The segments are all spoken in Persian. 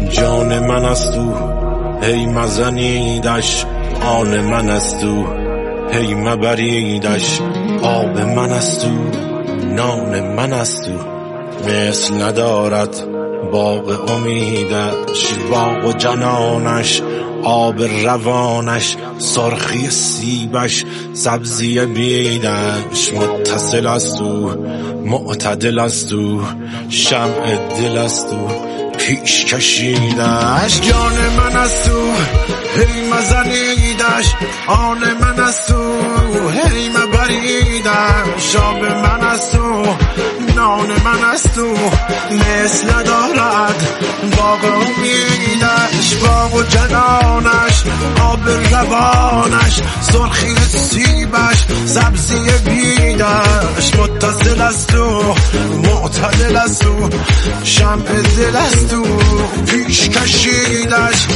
جان من است او هی مزنیدش، آن من است او هی مبریدش، آب من است او نان من است او، مثل ندارد باغ امیدش، باغ و جنانش آب روانش، سرخی سیبش سبزی بیدش، متصل است او معتدل است او، شمع دل است او پیش کشیدش، جان من است او هی مزنیدش، آن من است او هی مبریدش، آب من است او نان من است او، مثل دارد باغ امیدش، باغ و جنانش آب روانش، سرخی سیبش سبزی بیدش، متصل است او معتدل است او، شمع دل است او پیش کشیدش.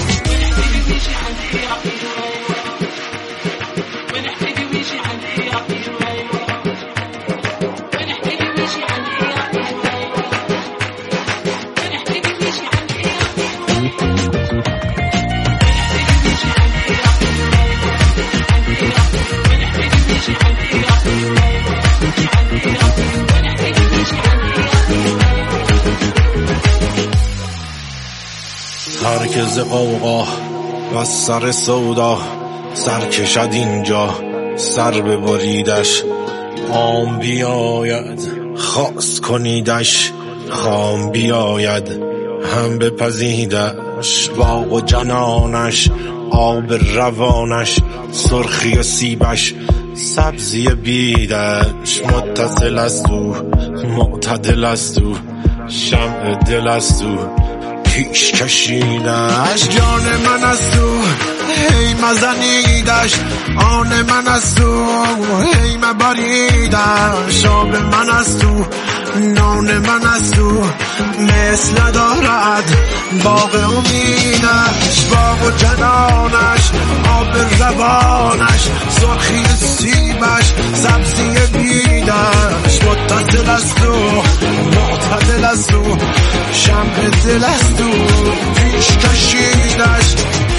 هرکز قوقا و سر سودا سر کشد اینجا سر ببریدش، عام بیاید خواست کنیدش، خام بیاید هم بپزیدش، باغ و جنانش آب روانش، سرخی سیبش سبزی بیدش، متصل است او معتدل است او، شمع دل است او پیش کشیدش، جان من است او هی مزنیدش، آن من است او هی مبریدش، آب من است او نان من است او، مثل دارد باغ امیدش، باغ و جنانش آب روانش، سرخی سیبش سبزی بیدش، متصل است او معتدل است او، شمع دل است او پیش کشیدش.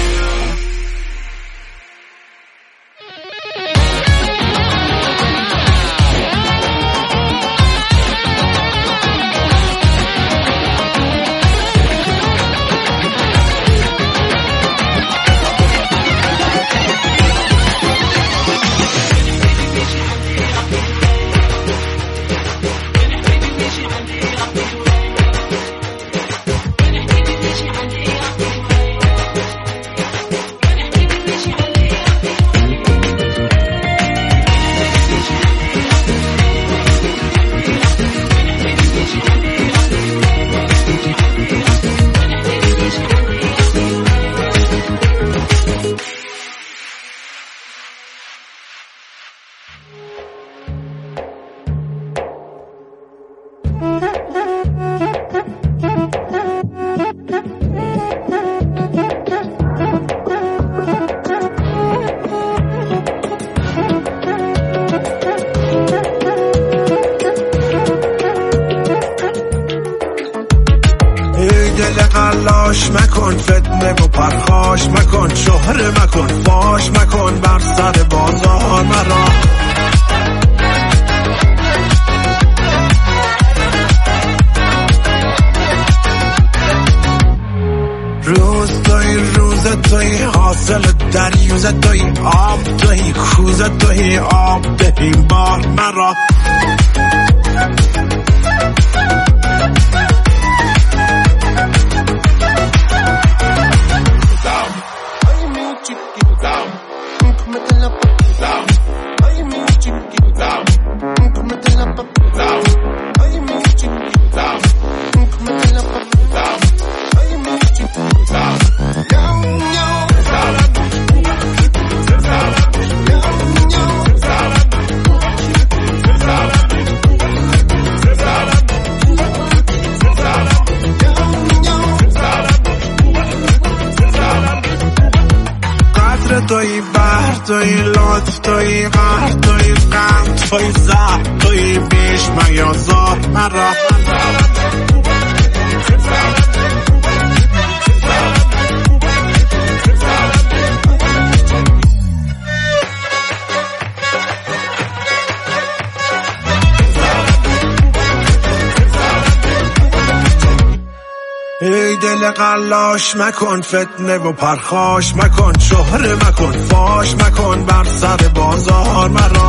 قلاش مکن فتنه و پرخاش مکن، شهره مکن فاش مکن بر سر بازار مرا، روز توی حاصل دریوز توی آب توی کوز توی آب ببین بار مرا، توی بحر توی لطف توی قهر توی غم توی زهر توی بیش میازار مرا، ای دل قلاش مکن فتنه و پرخاش مکن، شهره مکن فاش مکن بر سر بازار مرا.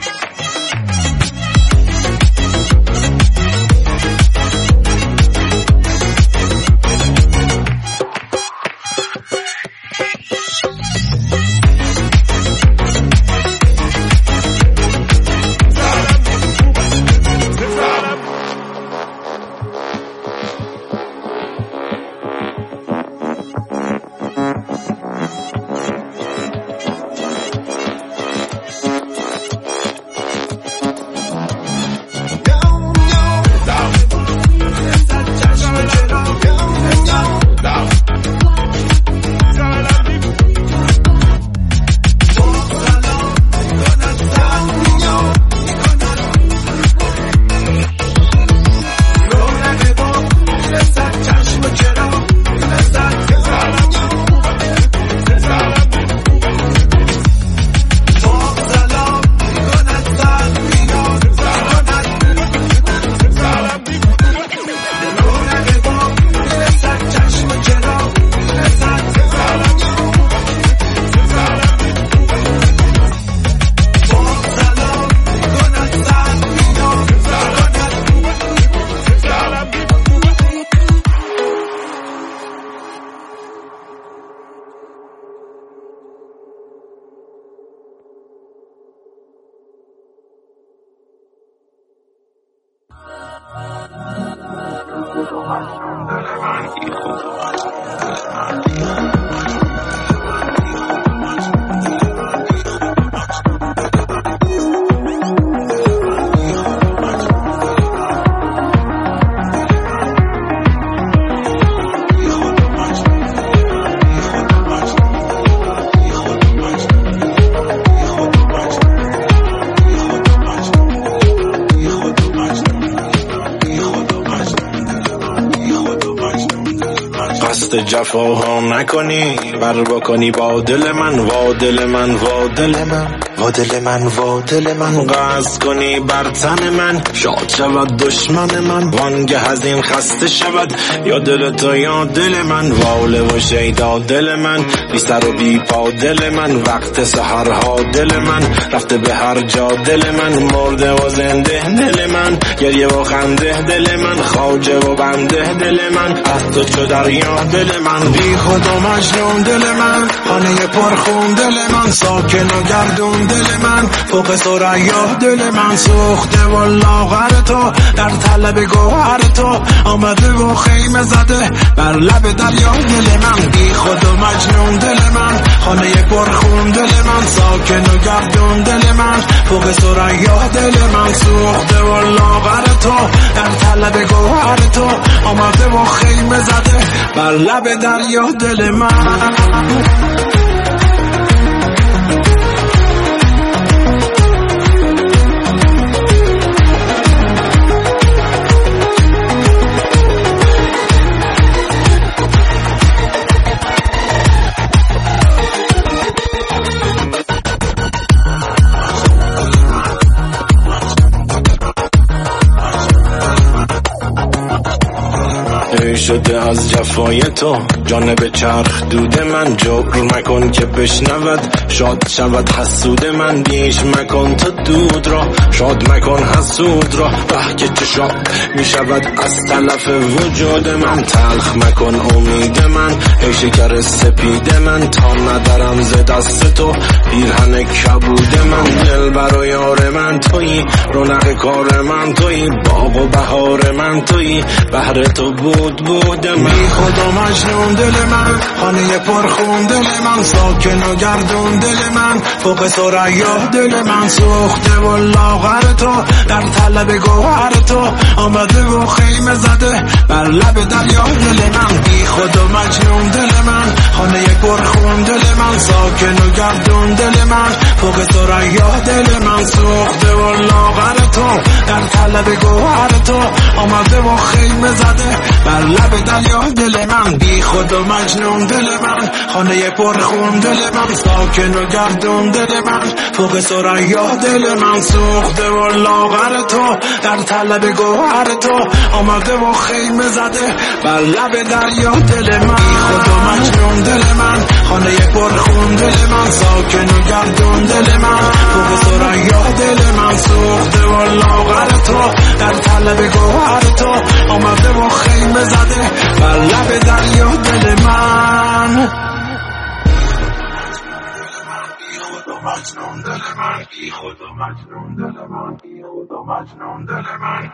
جفاها نکنی بر بکنی با دل من، وا دل من، وا دل من، وا دل من، وا دل من، قصد کنی بر تن من، شاد شود دشمن من، وانگه از این خسته شود یا دل تو یا دل من، واله و شیدا دل من، بی سر و بی پا دل من، وقت سحرها دل من، رفته به هر جا دل من، مرده و زنده دل من، گریه و خنده دل من، خواجه و بنده دل من، از تو چو دریا دل من، بی خود و مجنون دل من، خانه پرخون دل من، ساکن و گردون دل من، فوق ثریا دل من، سوخته و لاغر تو در طلب گوهر تو، آمده و خیمه زده بر لب دریا دل من، بی خود و مجنون دل من، خانه پرخون دل من، ساکن و گردون دل من، فوق ثریا دل من، سوخته و لاغر تو در طلب گوهر تو، آمده و خیمه زده بر لب دریا دل من. شده از جفای تو جانب چرخ دود من، جبر مکن که بشنود شاد شود حسود من، بیش مکن تا دود را شاد مکن حسود را، به که چشاد می شود از تلف وجود من، تلخ مکن امید من ای شکر سپید من، تا ندارم ز دست تو پیرهن کبود من، دل بر و یار من تویی، رونق کار من تویی، باغ و بهار من تویی، بهر تو بود من، بی خود و مجنون دل من، خانه پرخون دل من، ساکن و گردون دل من، فوق ثریا دل من، سوخته و لاغر تو در طلب گوهر تو، آمده و خیمه زده بر لب دریا دل من، بی خود و مجنون دل من، خانه پرخون دل من، ساکن و گردون دل من، فوق ثریا دل من، سوخته و لاغر تو در طلب گوهر تو، آمده و خیمه زده بر لب دریا دل من، بی خود و مجنون دل من، خانه پرخون دل من، ساکن و گردون دل من، فوق ثریا دل من، سوخته و لاغر تو در طلب گوهر تو، آمده و خیمه زده بر لب دریا دل من، بی خود و مجنون دل من، خانه پرخون دل من، ساکن و گردون دل من، فوق ثریا دل من، سوخته و لاغر تو در طلب گوهر تو، آمده و خیمه زده بر لب دریا دل من. بی خود و مجنون دل من، بی خود و مجنون دل من، بی خود و مجنون دل من.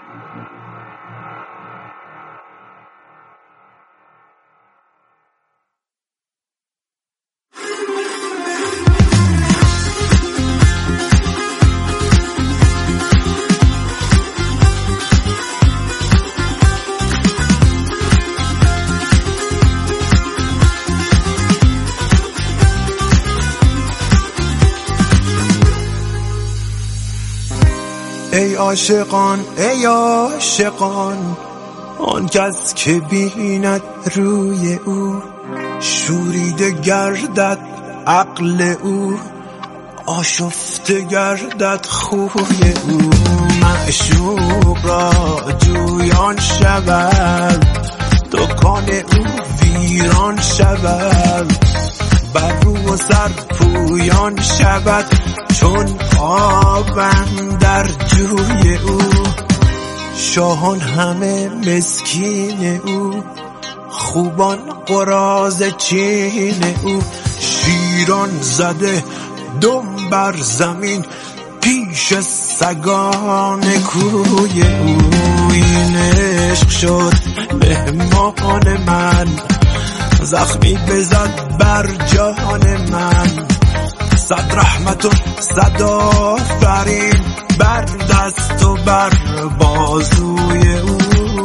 ای عاشقان ای عاشقان، آن کس که بیند روی او، شوریده گردد عقل او، آشفته گردد خوی او، معشوق را جویان شود، دکان او ویران شود، بر رو و سر پویان شود، چون آبم در جوی او، شاهان همه مسکین او، خوبان قراض چین او، شیران زده دم بر زمین پیش سگان کوی او، این عشق شد مهمان من، زخمی بزد بر جان من، صد رحمت و صد آفرین بر دست و بر بازوی او.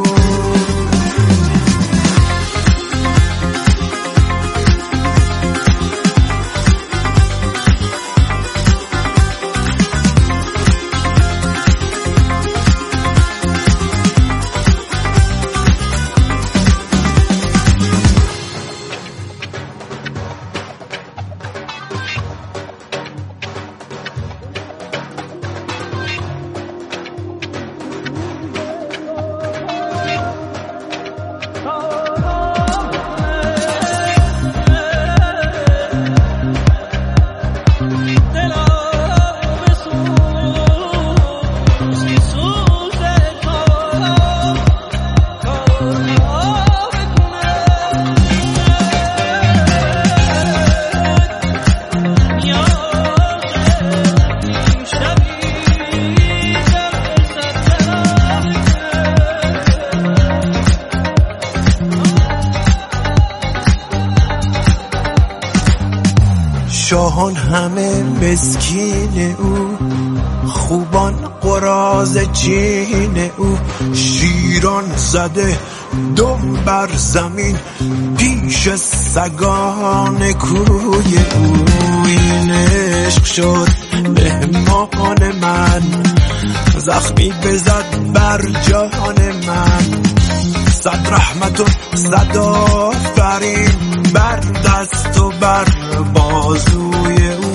شاهان همه مسکین او، خوبان قراض چین او، شیران زده دم بر زمین پیش سگان کوی او، این عشق شد مهمان من، زخمی بزد بر جان من، صد رحمت و صد آفرین بر دست و بر بازوی او.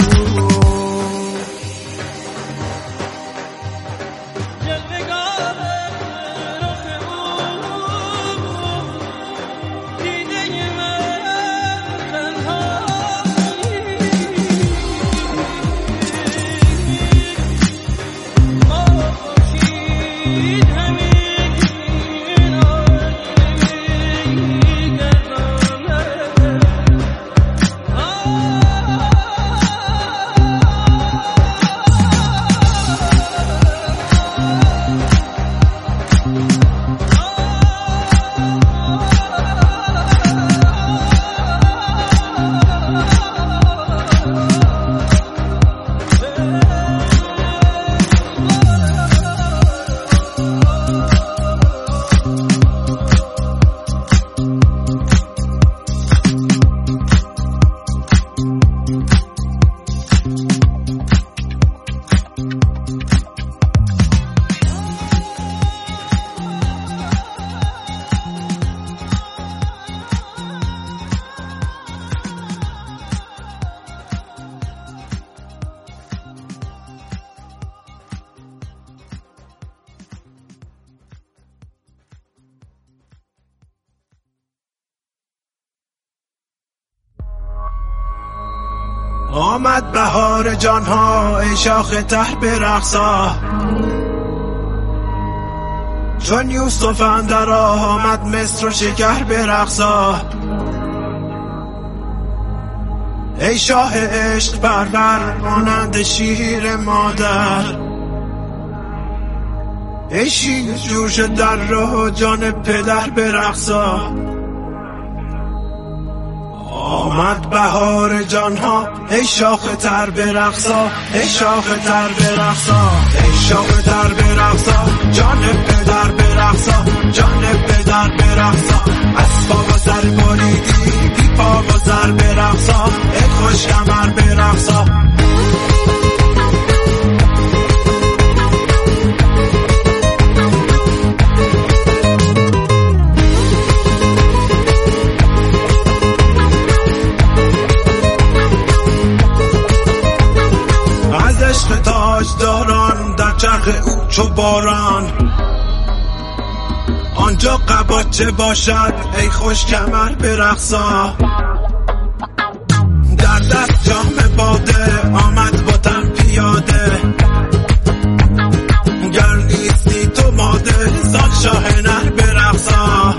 آمد بهار جانها ای شاخ تر به رقصا، چون یوسف اندر آمد مصر و شکر به رقصا. ای شاه عشق پرور مانند شیر مادر، ای شیر جوش در راه جان پدر به رقصا. آمد بهار جانها ای شاخ تر به رقصا، ای شاخ تر به رقصا، ای شاخ تر به رقصا، جان پدر به رقصا، جان پدر به رقصا. اسباب و سر بریدی بی پا و سر به رقصا، ای خوش کمر به رقصا. عشق تاجداران در چرخ او چو باران، آنجا قباچه باشد ای خوش کمر به رقصا. در دست جام باده آمد با تن پیاده، گر نیستی تو ماده زان شاه نر به رقصا.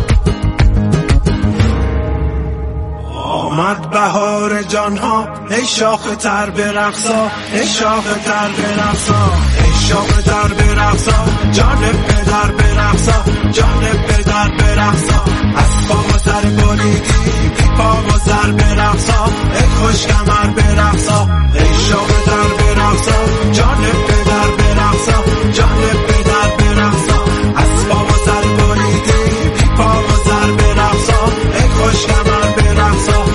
آمد بهار جانها ای شاخ تر به رقصا، ای شاخ تر به رقصا، ای شاخ تر به رقصا، جان پدر به رقصا، جان پدر به رقصا. اسباب و سر بریدی بی پا و سر به رقصا، ای خوش کمر به رقصا. ای شاخ تر به رقصا، جان پدر به رقصا، جان پدر به رقصا. اسباب و سر بریدی بی پا و سر به رقصا، ای خوش کمر به رقصا.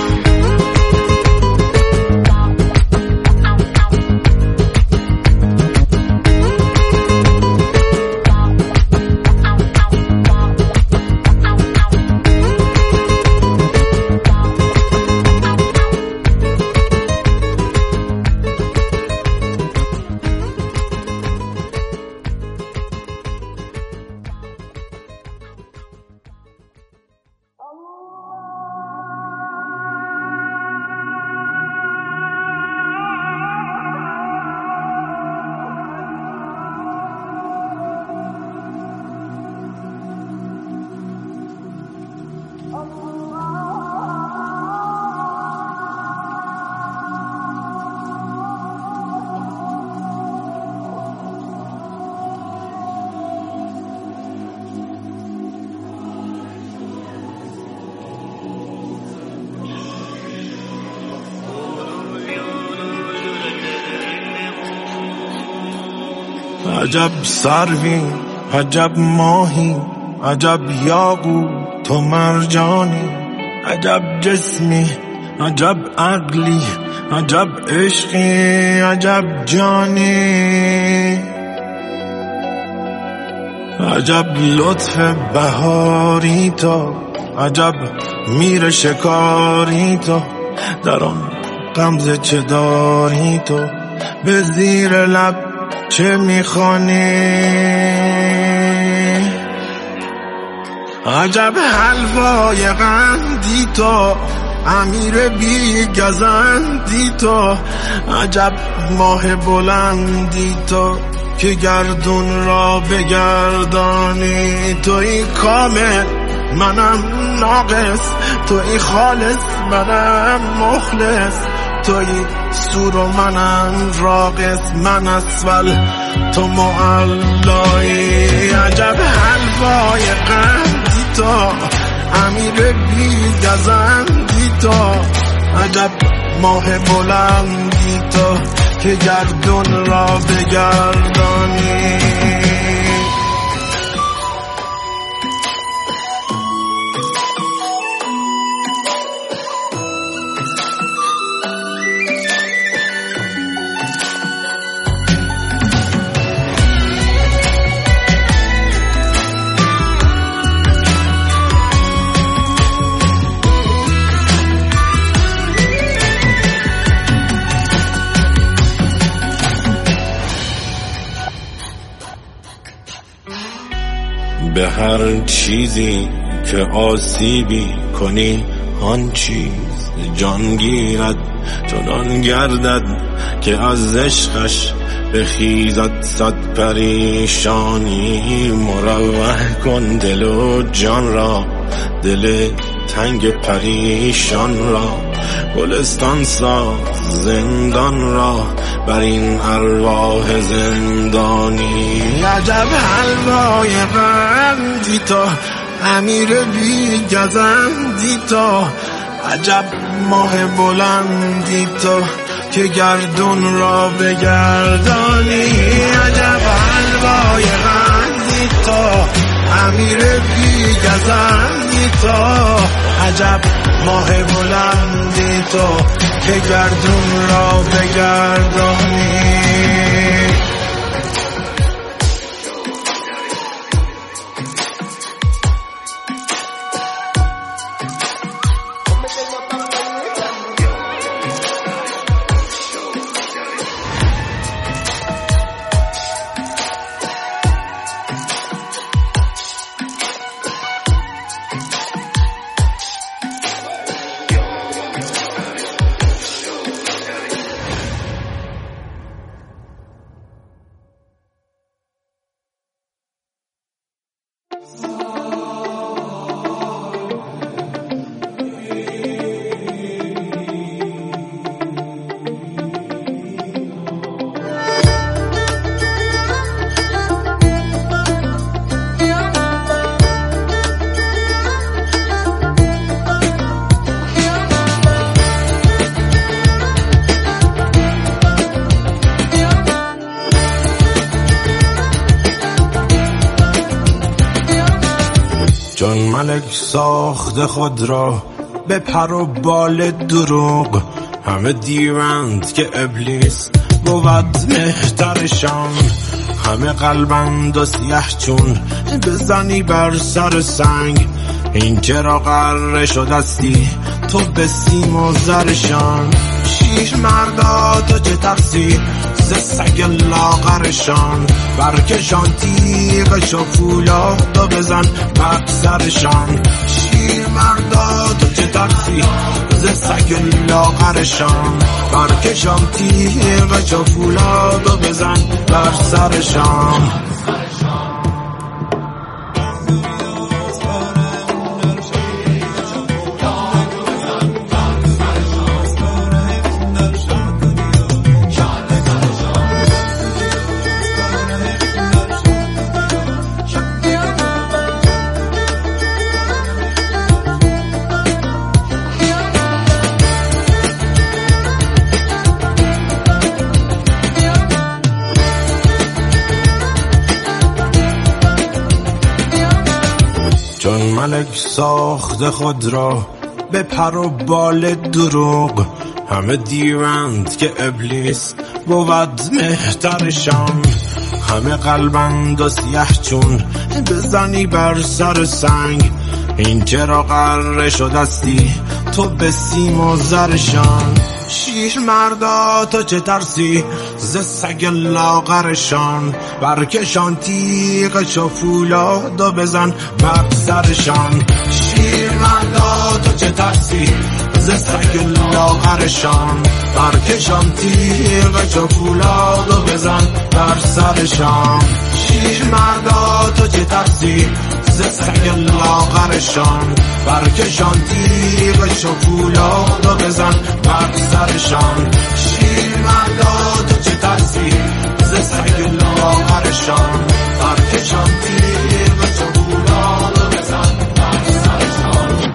عجب سروی عجب ماهی عجب یاقوت و مرجانی، عجب جسمی عجب عقلی عجب عشقی عجب جانی. عجب لطف بهاری تو، عجب میر شکاری تو، در آن غمزه چه داری تو، به زیر لب چه میخوانی. عجب حلوای قندی تو، امیر بی گزندی تو، عجب ماه بلندی تو که گردون را بگردانی. توی کامل منم ناقص، توی خالص منم مخلص، توی سور و منم راقص، من اسفل تو معلایی. عجب حلوای قندی تو، امیر بی گزندی تو، عجب ماه بلندی تو که گردون را بگردانی. به هر چیزی که آسیبی کنی آن چیز جان گیرد چنان گردد که از عشقش بخیزد صد پریشانی. مروح کن دل و جان را، دل تنگ پریشان را، گلستان ساز زندان را بر این ارواح زندانی. عجب حلوای قندی تو، امیر بی گزندی تو، عجب ماه بلندی تو که گردون را بگردانی. عجب حلوای قندی تو، امیر بی گزندی تو، عجب ماه بلندی تو که گردون را بگردانی. جان ملک ساخت خود را به پر و بال دروغ، همه دیوند که ابلیس بود مهترشان. همه قلبند و سیه چون بزنی بر سر سنگ، این چرا قره شدستی تو به سیم و زرشان. شیر مردا تو چه ترسی ز سگ لاغرشان، برکشان تیغش و فولاد و بزن بر سرشان. شیر مردا تو چه ترسی ز سگ لاغرشان، برکشان تیغش و فولاد و بزن بر سرشان. جان ملک ساخت خود را به پر و بال دروغ، همه دیوند که ابلیس بود مهترشان. همه قلبند و سیه چون بزنی بر سر سنگ، این چرا قره شدستی تو به سیم و زرشان. شیر مردا تو چه ترسی ز سگ لاغرشان، برکشان تیغش و فولاد و بزن بر سرشان. شیر مردا تو چه ترسی ز سگ لاغرشان، برکشان تیغش و فولاد و بزن بر سرشان. شیر مردا تو چه ترسی ز سگ لاغرشان، برکشان تیغش و فولاد و بزن بر سرشان. شیر مردا تو چه ترسی ز سگ لاغرشان، برکشان تیغش و فولاد و بزن بر سرشان.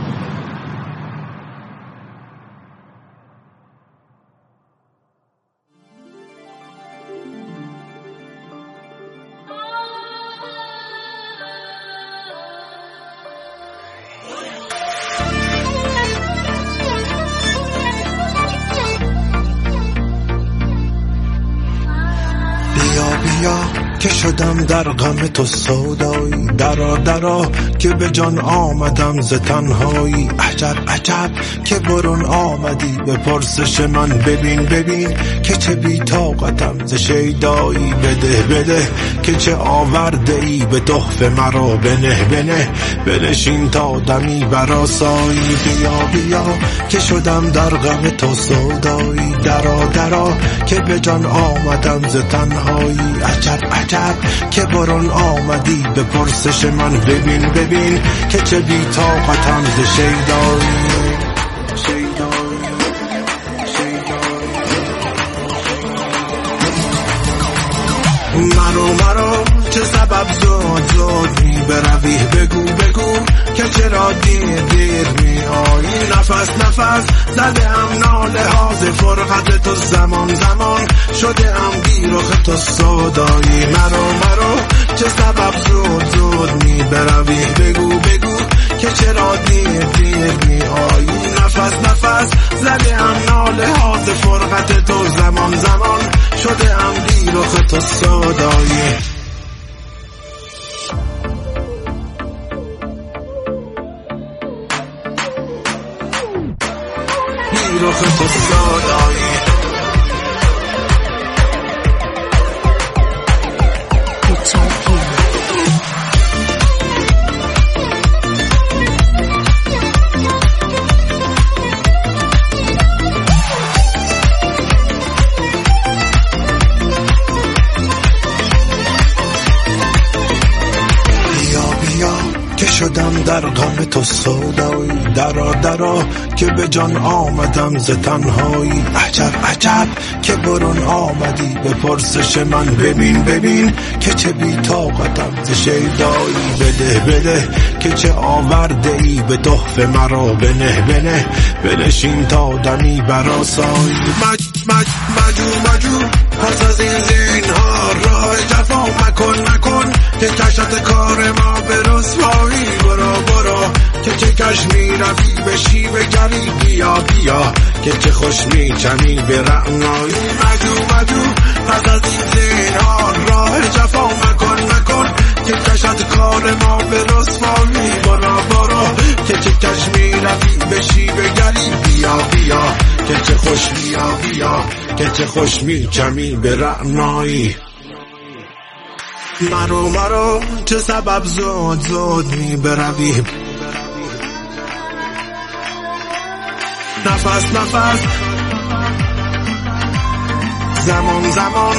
که شدم در غم تو سودایی. درا درا که به جان آمدم ز تنهایی. عجب عجب که برون آمدی به پرسش من. ببین ببین که چه بی طاقتم ز شیدایی. بده بده که چه آورده ای به تحفه مرا. بنه بنه بنشین تا دمی برآسایی. بیا بیا که شدم در غم تو سودایی. درا درا که به جان آمدم ز تنهایی. عجب عجب که برون آمدی به پرسش من. ببین ببین که چه بی طاقتم ز شیدایی. مرو چه سبب زود می بروی. بگو بگو که چرا دیر می آیی. نفس زده ام ناله ها ز فرقت تو. زمان شده ام بی رخ تو سودایی. مرو چه سبب زود می بروی. بگو که چرا دیر می آیی. نفس زده ام ناله ها ز فرقت تو. زمان شده ام بی رخ تو سودایی. بی رخ تو سودایی. که شدم در غم تو سودایی. درا که به جان آمدم ز تنهایی. عجب عجب که برون آمدی به پرسش من. ببین که چه بی طاقتم ز شیدایی. بده که چه آورده ای به تحفه مرا. بنه بنشین تا دمی برآسایی. مجو پس از این زینهار راه جفا مکن که کشت کار ما به رسوایی. برو که چه کش می روی به شیب گری. بیا که چه خوش می چمی به رعنایی. مجو پس از این زینهار راه جفا مکن که کشت کار ما به رسوایی. برو که چه کش می روی به شیب گری. بیا که چه خوش بیا که چه خوش می چمی به رعنایی. مرو چه سبب زود می بروی. نفس زمان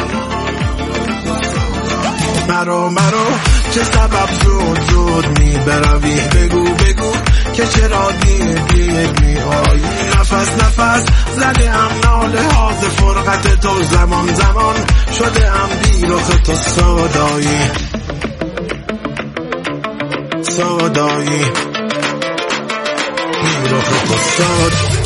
مرو چه سبب زود می بروی. بگو که چرا دیر می آیی. نفس زده ام ناله ها ز فرقت تو. زمان شده ام بی رخ تو سودایی. بی رخ تو سودایی.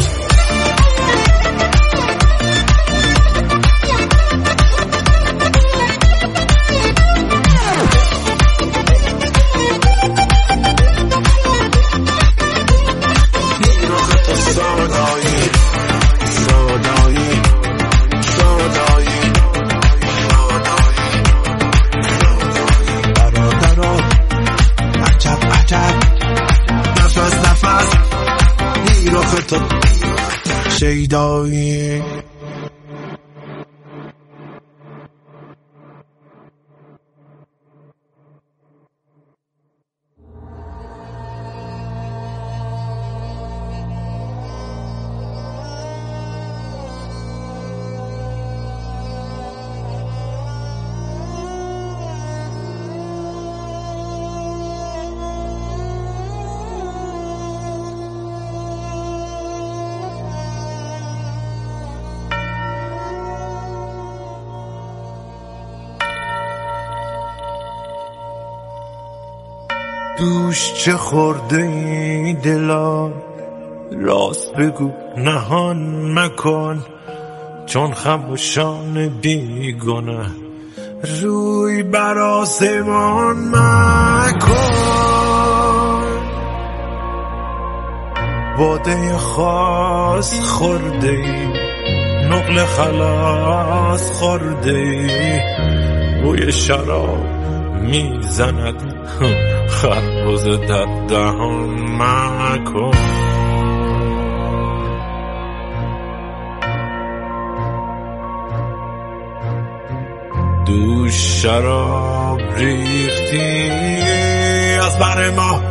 شیدایی. دوش چه خورده ای دلا، راست بگو نهان مکن، چون خموشان بیگنه روی بر آسمان مکن. باده خاص خورده ای نقل خلاص خورده روی شراب میزند خربزه در دهان مکن دوش شراب ریختی از بر ما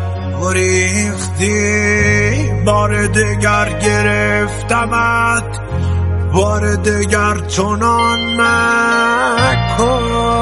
ریختی بار دگر گرفتمت بار دگر چنان مکن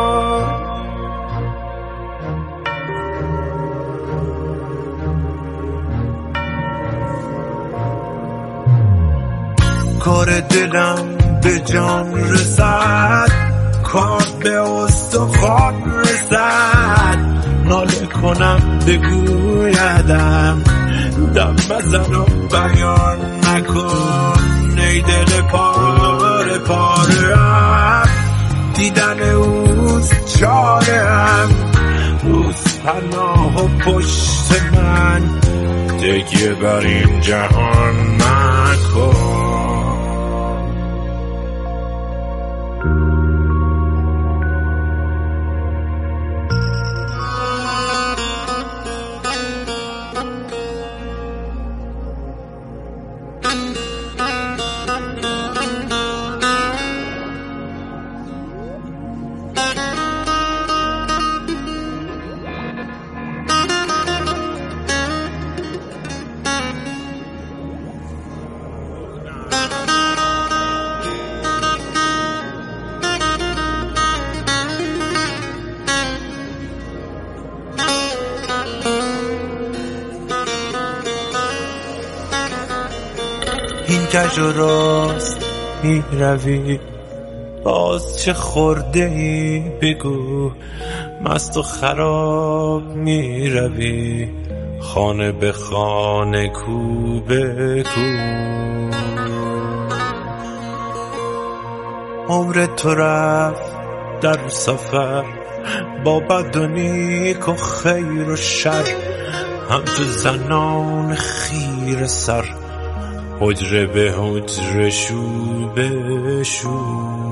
کار دلم به جان رسد کار به استخوان رسد ناله کنم بگویدم دم بزن و بیان نکن ای دل پاره پاره‌ام دیدن اوست چاره‌ام اوست پناه و پشت من تکیه بر این جهان نکن این کج و راست می روی باز چه خورده ای بگو مست و خراب می روی خانه به خانه کو به کو عمر تو رفت در سفر با بد و نیک و خیر و شر همچو زنان خیره سر حجره به حجره شو به شو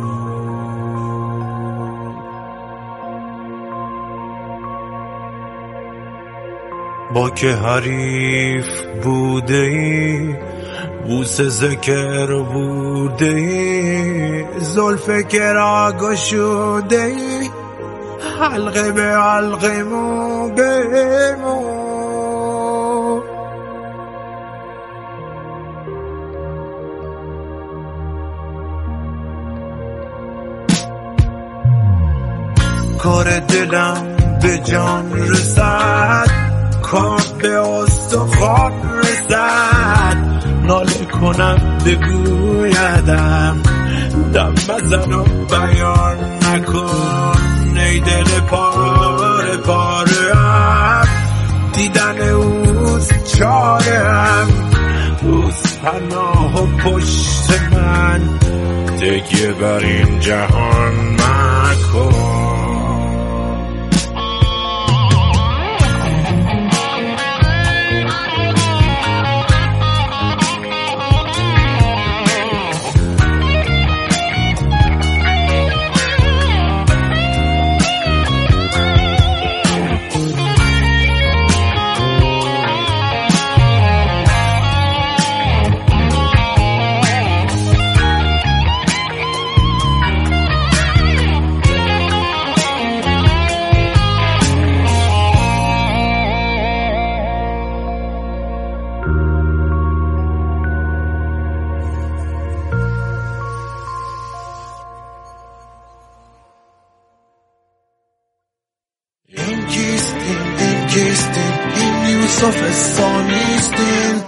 با که حریف بوده ای بوس ذکر بوده ای زلف کرا گشوده ای حلقه به حلقه مو به مو کار دلم به جان رسد کار به استخوان رسد ناله کنم بگویدم دم بزن و بیان نکن ای دل پاره پاره‌ام دیدن اوست چاره‌ام اوست پناه و پشت من تکیه بر این جهان مکن این یوسف ثانیستین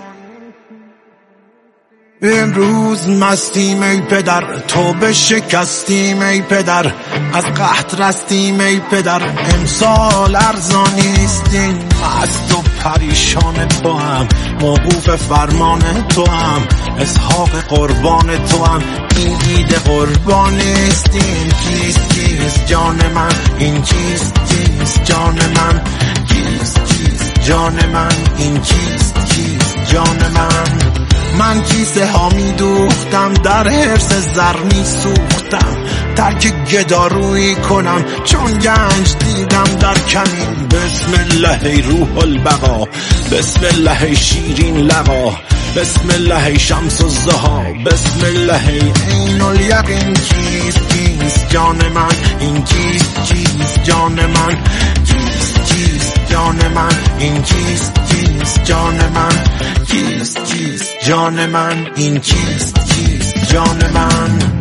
امروز مستیم ای پدر تو به شکستیم ای پدر از قحط رستیم ای پدر امسال ارزانیستیم مست و پریشان تو هم موقوف فرمان تو هم اسحاق قربان تو هم این عید قربانیستیم کیست کیست جان من این کیست کیست جان من کیست کیست جان من این کیست کیست جان من کیست حامی دوختم، در حرص زر می سوختم، ترک گدارویی کنم چون گنج دیدم در کمین. بسم الله ای روح البقا، بسم الله ای شیرین لقا، بسم الله ای شمس الضحی، بسم الله ای عین الیقین. کیست کیست جان من، این کیست کیست جان من، کیست کیست جان من، این کیست کیست جان من، کیست کیست جان من، این کیست کیست جان من.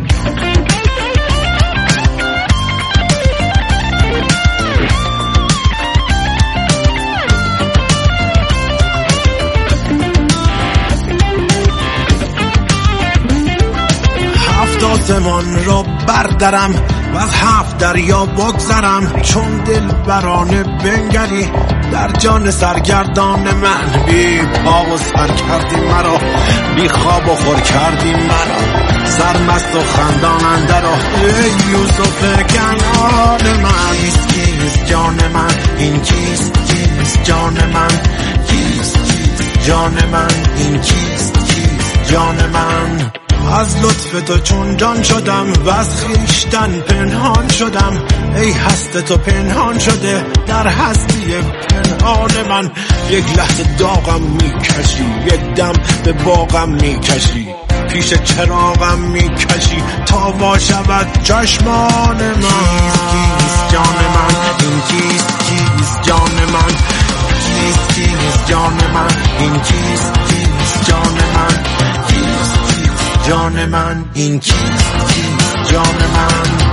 آسمان را بردرم و از 7 دریا بگذرم، چون دل برانه بنگری در جان سرگردان من. بی پا و سر کردی مرا، بی خواب و خور کردی مرا، سرمست و خندان اندر ای یوسف کنعان من. کیست کیست جان من، این کیست کیست جان من، کیست کیست جان من، این کیست کیست جان من. از لطف تو چون جان شدم و از خویشتن پنهان شدم، ای هست تو پنهان شده در هستی پنهان من. یک لحظه داغم میکشی، یک دم به باغم میکشی، پیش چراغم میکشی تا وا شود چشمان من. کیست جان من، این کیست کیست جان من، کیست کیست جان من، این کیست کیست جان من، جان من، این کیست کیست جان من.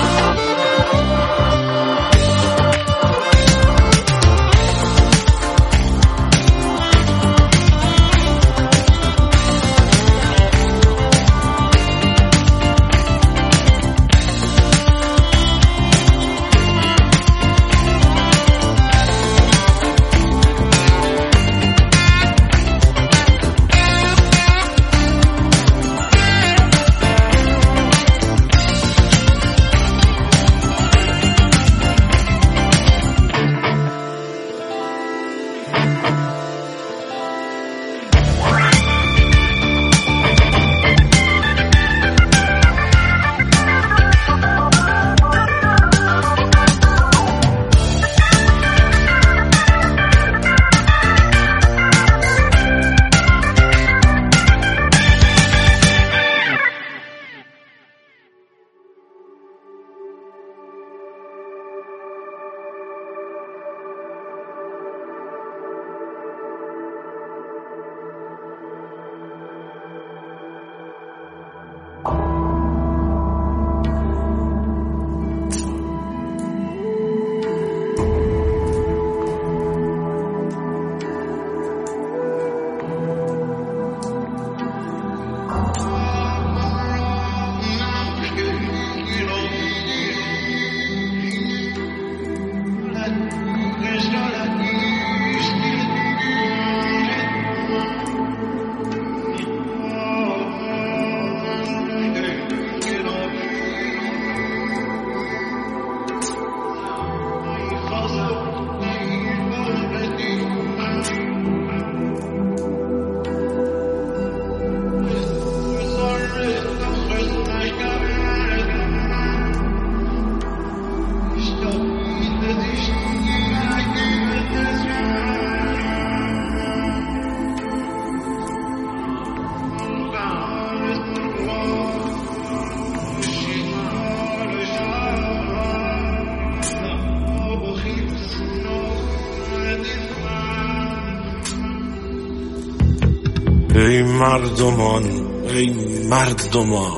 ای مردمان، ای مردمان،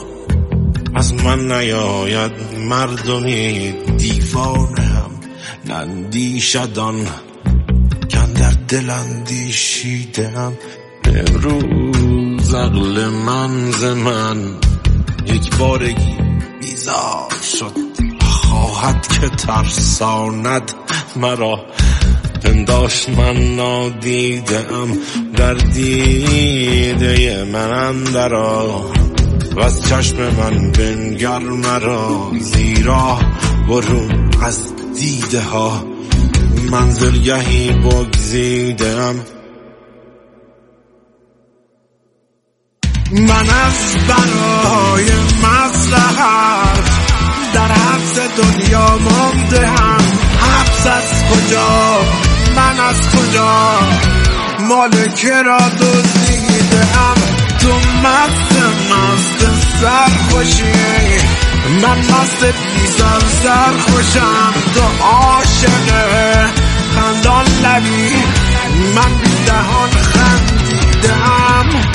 از من نیاید مردمی دیوانم. نندیشدان کن در دل اندیشیدم، امروز عقل من ز من یک بارگی بیزار شد، خواهد که ترساند مرا. پنداشت من نادیدم در دیده من اندرا، و از چشم من بنگر مرا، زیرا برون از دیده ها منزلگهی بگزیدم. من از برای مصلحت در حبس دنیا مانده‌ام. حبس از کجا؟ من از کجا؟ مالکه را دزدیده‌ام. تو مست سرخوشی، من مست بیزار سرخوشم. تو عاشق خندان لبی، من بی دهان خندیدم.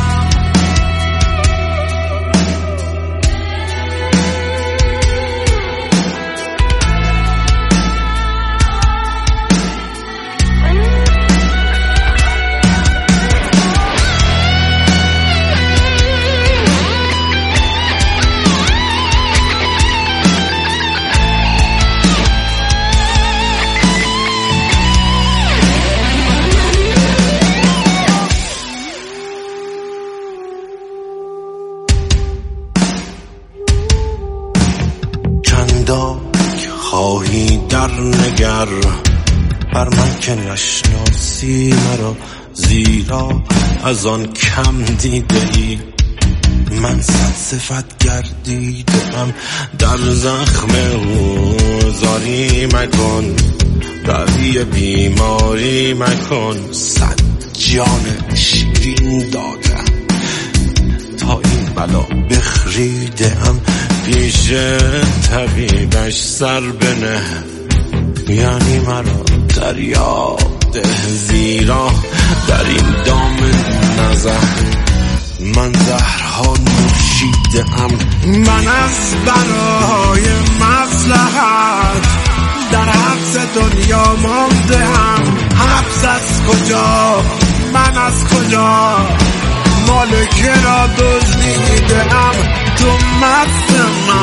خواهی در نگر بر من که نشناسی مرا، زیرا از آن کم دیده ای. من صد صفت گردیدم در زخم او. زاری مکن، روی بیماری مکن. صد جان شیرین دادم تا این بلا بخریدم. پیش طبیبش سر بنه، یعنی مرا دریا ده. زیرا در این دام نظر من زهرها نوشیده‌ام. من از برای مصلحت در حبس دنیا مانده‌ام. حبس از کجا؟ من از کجا؟ مالکه را دزدیده‌ام. تو مست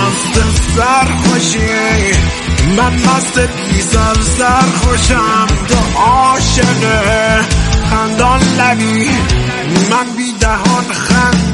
سرخوشی، من مست بیزار سرخوشم. تو عاشق خندان لبی، من بی دهان خند